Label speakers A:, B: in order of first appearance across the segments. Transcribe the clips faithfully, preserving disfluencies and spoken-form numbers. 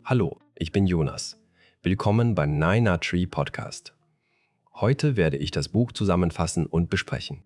A: Hallo, ich bin Jonas. Willkommen beim Nine Nut Tree Podcast. Heute werde ich das Buch zusammenfassen und besprechen.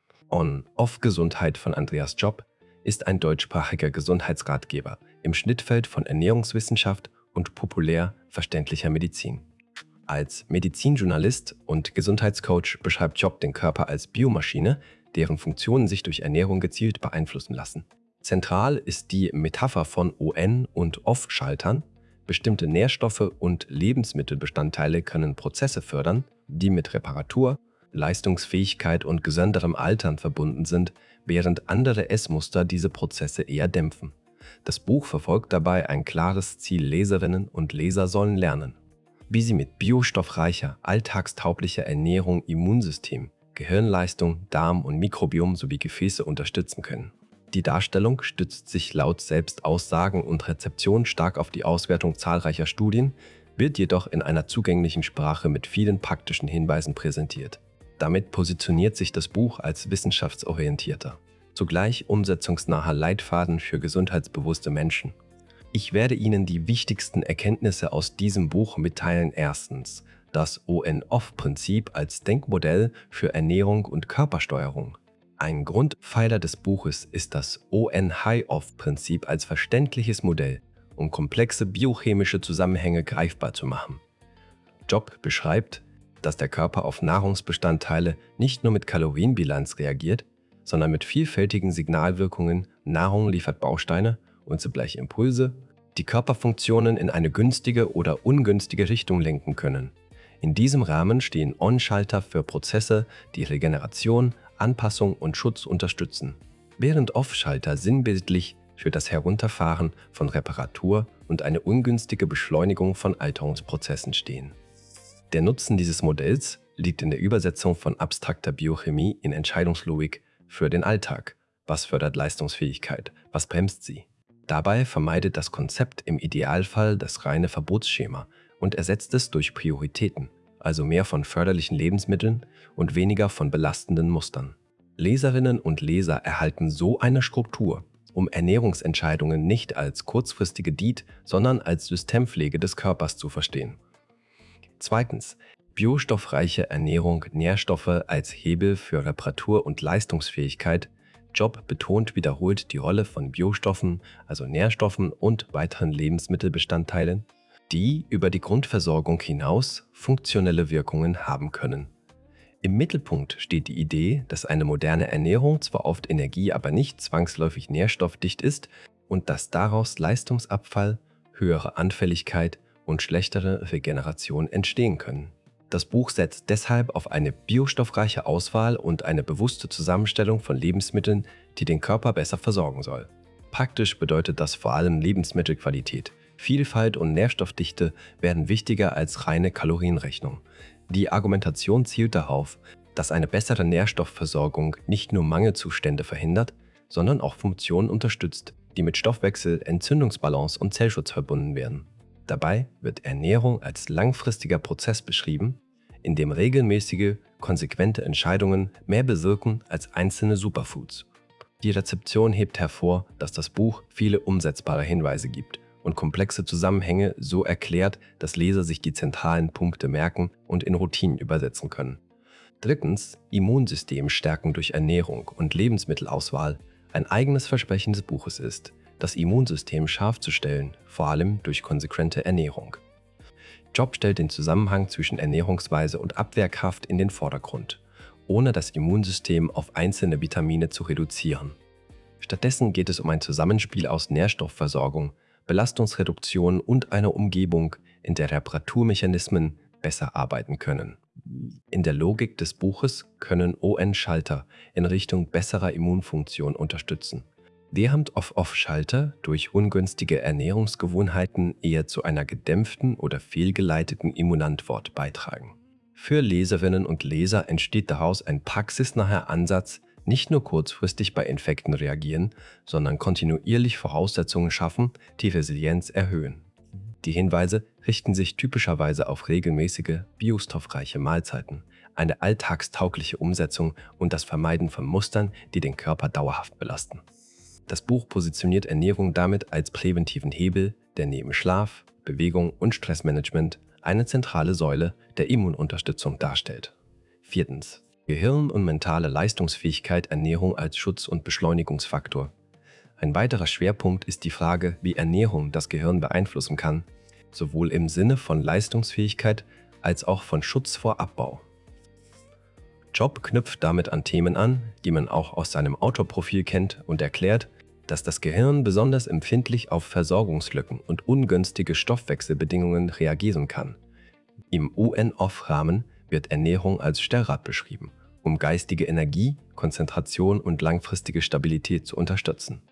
A: On-Off-Gesundheit von Andreas Job ist ein deutschsprachiger Gesundheitsratgeber im Schnittfeld von Ernährungswissenschaft und populär verständlicher Medizin. Als Medizinjournalist und Gesundheitscoach beschreibt Job den Körper als Biomaschine, deren Funktionen sich durch Ernährung gezielt beeinflussen lassen. Zentral ist die Metapher von On- und Off-Schaltern. Bestimmte Nährstoffe und Lebensmittelbestandteile können Prozesse fördern, die mit Reparatur, Leistungsfähigkeit und gesünderem Altern verbunden sind, während andere Essmuster diese Prozesse eher dämpfen. Das Buch verfolgt dabei ein klares Ziel: Leserinnen und Leser sollen lernen, wie sie mit biostoffreicher, alltagstauglicher Ernährung Immunsystem, Gehirnleistung, Darm und Mikrobiom sowie Gefäße unterstützen können. Die Darstellung stützt sich laut Selbstaussagen und Rezeption stark auf die Auswertung zahlreicher Studien, wird jedoch in einer zugänglichen Sprache mit vielen praktischen Hinweisen präsentiert. Damit positioniert sich das Buch als wissenschaftsorientierter, zugleich umsetzungsnaher Leitfaden für gesundheitsbewusste Menschen. Ich werde Ihnen die wichtigsten Erkenntnisse aus diesem Buch mitteilen. Erstens, das On-Off-Prinzip als Denkmodell für Ernährung und Körpersteuerung. Ein Grundpfeiler des Buches ist das On-High-Off-Prinzip als verständliches Modell, um komplexe biochemische Zusammenhänge greifbar zu machen. Job beschreibt, dass der Körper auf Nahrungsbestandteile nicht nur mit Kalorienbilanz reagiert, sondern mit vielfältigen Signalwirkungen. Nahrung liefert Bausteine und zugleich Impulse, die Körperfunktionen in eine günstige oder ungünstige Richtung lenken können. In diesem Rahmen stehen On-Schalter für Prozesse, die Regeneration, Anpassung und Schutz unterstützen, während Off-Schalter sinnbildlich für das Herunterfahren von Reparatur und eine ungünstige Beschleunigung von Alterungsprozessen stehen. Der Nutzen dieses Modells liegt in der Übersetzung von abstrakter Biochemie in Entscheidungslogik für den Alltag. Was fördert Leistungsfähigkeit? Was bremst sie? Dabei vermeidet das Konzept im Idealfall das reine Verbotsschema und ersetzt es durch Prioritäten, also mehr von förderlichen Lebensmitteln und weniger von belastenden Mustern. Leserinnen und Leser erhalten so eine Struktur, um Ernährungsentscheidungen nicht als kurzfristige Diät, sondern als Systempflege des Körpers zu verstehen. Zweitens, biostoffreiche Ernährung, Nährstoffe als Hebel für Reparatur und Leistungsfähigkeit. Job betont wiederholt die Rolle von Biostoffen, also Nährstoffen und weiteren Lebensmittelbestandteilen, die über die Grundversorgung hinaus funktionelle Wirkungen haben können. Im Mittelpunkt steht die Idee, dass eine moderne Ernährung zwar oft energie-, aber nicht zwangsläufig nährstoffdicht ist und dass daraus Leistungsabfall, höhere Anfälligkeit und schlechtere Regeneration entstehen können. Das Buch setzt deshalb auf eine biostoffreiche Auswahl und eine bewusste Zusammenstellung von Lebensmitteln, die den Körper besser versorgen soll. Praktisch bedeutet das vor allem Lebensmittelqualität. Vielfalt und Nährstoffdichte werden wichtiger als reine Kalorienrechnung. Die Argumentation zielt darauf, dass eine bessere Nährstoffversorgung nicht nur Mangelzustände verhindert, sondern auch Funktionen unterstützt, die mit Stoffwechsel, Entzündungsbalance und Zellschutz verbunden werden. Dabei wird Ernährung als langfristiger Prozess beschrieben, in dem regelmäßige, konsequente Entscheidungen mehr bewirken als einzelne Superfoods. Die Rezeption hebt hervor, dass das Buch viele umsetzbare Hinweise gibt und komplexe Zusammenhänge so erklärt, dass Leser sich die zentralen Punkte merken und in Routinen übersetzen können. Drittens, Immunsystem stärken durch Ernährung und Lebensmittelauswahl. Ein eigenes Versprechen des Buches ist, das Immunsystem scharf zu stellen, vor allem durch konsequente Ernährung. Job stellt den Zusammenhang zwischen Ernährungsweise und Abwehrkraft in den Vordergrund, ohne das Immunsystem auf einzelne Vitamine zu reduzieren. Stattdessen geht es um ein Zusammenspiel aus Nährstoffversorgung, Belastungsreduktion und einer Umgebung, in der Reparaturmechanismen besser arbeiten können. In der Logik des Buches können On-Schalter in Richtung besserer Immunfunktion unterstützen, während Off-Off-Schalter durch ungünstige Ernährungsgewohnheiten eher zu einer gedämpften oder fehlgeleiteten Immunantwort beitragen. Für Leserinnen und Leser entsteht daraus ein praxisnaher Ansatz, nicht nur kurzfristig bei Infekten reagieren, sondern kontinuierlich Voraussetzungen schaffen, die Resilienz erhöhen. Die Hinweise richten sich typischerweise auf regelmäßige, biostoffreiche Mahlzeiten, eine alltagstaugliche Umsetzung und das Vermeiden von Mustern, die den Körper dauerhaft belasten. Das Buch positioniert Ernährung damit als präventiven Hebel, der neben Schlaf, Bewegung und Stressmanagement eine zentrale Säule der Immununterstützung darstellt. Viertens. Gehirn und mentale Leistungsfähigkeit, Ernährung als Schutz- und Beschleunigungsfaktor. Ein weiterer Schwerpunkt ist die Frage, wie Ernährung das Gehirn beeinflussen kann, sowohl im Sinne von Leistungsfähigkeit als auch von Schutz vor Abbau. Job knüpft damit an Themen an, die man auch aus seinem Autorprofil kennt, und erklärt, dass das Gehirn besonders empfindlich auf Versorgungslücken und ungünstige Stoffwechselbedingungen reagieren kann. Im U N-Off-Rahmen wird Ernährung als Stellrad beschrieben, um geistige Energie, Konzentration und langfristige Stabilität zu unterstützen.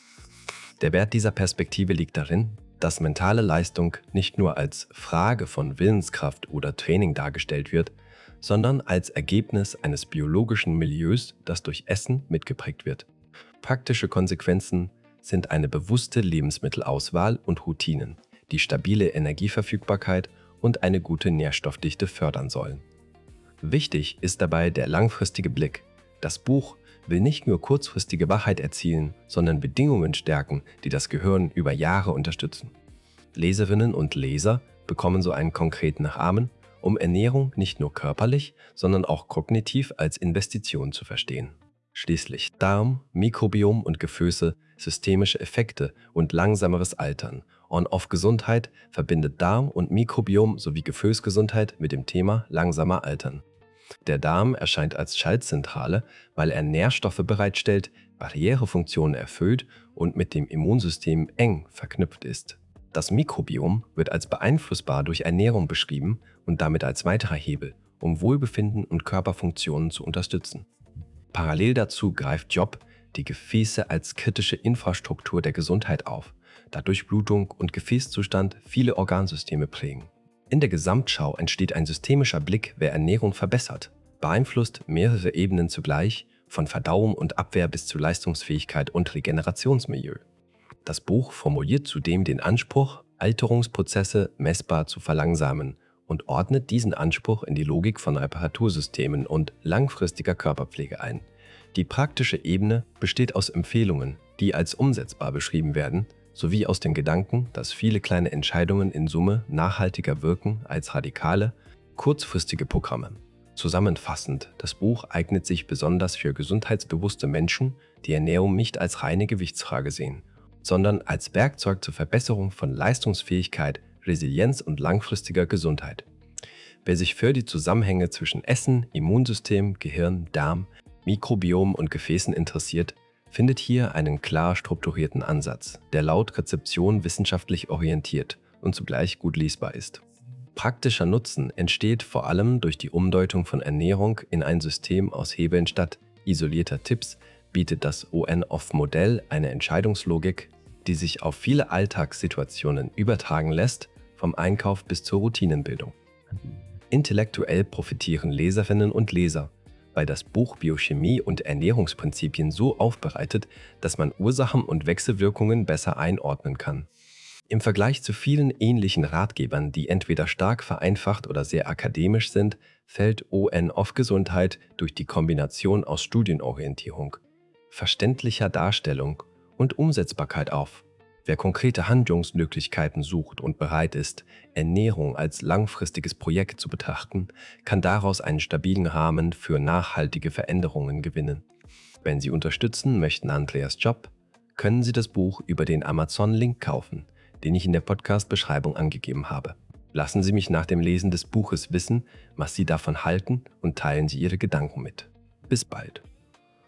A: Der Wert dieser Perspektive liegt darin, dass mentale Leistung nicht nur als Frage von Willenskraft oder Training dargestellt wird, sondern als Ergebnis eines biologischen Milieus, das durch Essen mitgeprägt wird. Praktische Konsequenzen sind eine bewusste Lebensmittelauswahl und Routinen, die stabile Energieverfügbarkeit und eine gute Nährstoffdichte fördern sollen. Wichtig ist dabei der langfristige Blick. Das Buch will nicht nur kurzfristige Wachheit erzielen, sondern Bedingungen stärken, die das Gehirn über Jahre unterstützen. Leserinnen und Leser bekommen so einen konkreten Rahmen, um Ernährung nicht nur körperlich, sondern auch kognitiv als Investition zu verstehen. Schließlich Darm, Mikrobiom und Gefäße, systemische Effekte und langsameres Altern. On-Off-Gesundheit verbindet Darm und Mikrobiom sowie Gefäßgesundheit mit dem Thema langsamer Altern. Der Darm erscheint als Schaltzentrale, weil er Nährstoffe bereitstellt, Barrierefunktionen erfüllt und mit dem Immunsystem eng verknüpft ist. Das Mikrobiom wird als beeinflussbar durch Ernährung beschrieben und damit als weiterer Hebel, um Wohlbefinden und Körperfunktionen zu unterstützen. Parallel dazu greift Job die Gefäße als kritische Infrastruktur der Gesundheit auf, da Durchblutung und Gefäßzustand viele Organsysteme prägen. In der Gesamtschau entsteht ein systemischer Blick, wer Ernährung verbessert, beeinflusst mehrere Ebenen zugleich, von Verdauung und Abwehr bis zu Leistungsfähigkeit und Regenerationsmilieu. Das Buch formuliert zudem den Anspruch, Alterungsprozesse messbar zu verlangsamen und ordnet diesen Anspruch in die Logik von Reparatursystemen und langfristiger Körperpflege ein. Die praktische Ebene besteht aus Empfehlungen, die als umsetzbar beschrieben werden, sowie aus dem Gedanken, dass viele kleine Entscheidungen in Summe nachhaltiger wirken als radikale, kurzfristige Programme. Zusammenfassend, das Buch eignet sich besonders für gesundheitsbewusste Menschen, die Ernährung nicht als reine Gewichtsfrage sehen, sondern als Werkzeug zur Verbesserung von Leistungsfähigkeit, Resilienz und langfristiger Gesundheit. Wer sich für die Zusammenhänge zwischen Essen, Immunsystem, Gehirn, Darm, Mikrobiom und Gefäßen interessiert, findet hier einen klar strukturierten Ansatz, der laut Rezeption wissenschaftlich orientiert und zugleich gut lesbar ist. Praktischer Nutzen entsteht vor allem durch die Umdeutung von Ernährung in ein System aus Hebeln statt isolierter Tipps, bietet das O N-Off-Modell eine Entscheidungslogik, die sich auf viele Alltagssituationen übertragen lässt, vom Einkauf bis zur Routinenbildung. Intellektuell profitieren Leserinnen und Leser, weil das Buch Biochemie und Ernährungsprinzipien so aufbereitet, dass man Ursachen und Wechselwirkungen besser einordnen kann. Im Vergleich zu vielen ähnlichen Ratgebern, die entweder stark vereinfacht oder sehr akademisch sind, fällt O N-Off-Gesundheit durch die Kombination aus Studienorientierung, verständlicher Darstellung und Umsetzbarkeit auf. Wer konkrete Handlungsmöglichkeiten sucht und bereit ist, Ernährung als langfristiges Projekt zu betrachten, kann daraus einen stabilen Rahmen für nachhaltige Veränderungen gewinnen. Wenn Sie unterstützen möchten Andreas Job, können Sie das Buch über den Amazon-Link kaufen, den ich in der Podcast-Beschreibung angegeben habe. Lassen Sie mich nach dem Lesen des Buches wissen, was Sie davon halten, und teilen Sie Ihre Gedanken mit. Bis bald.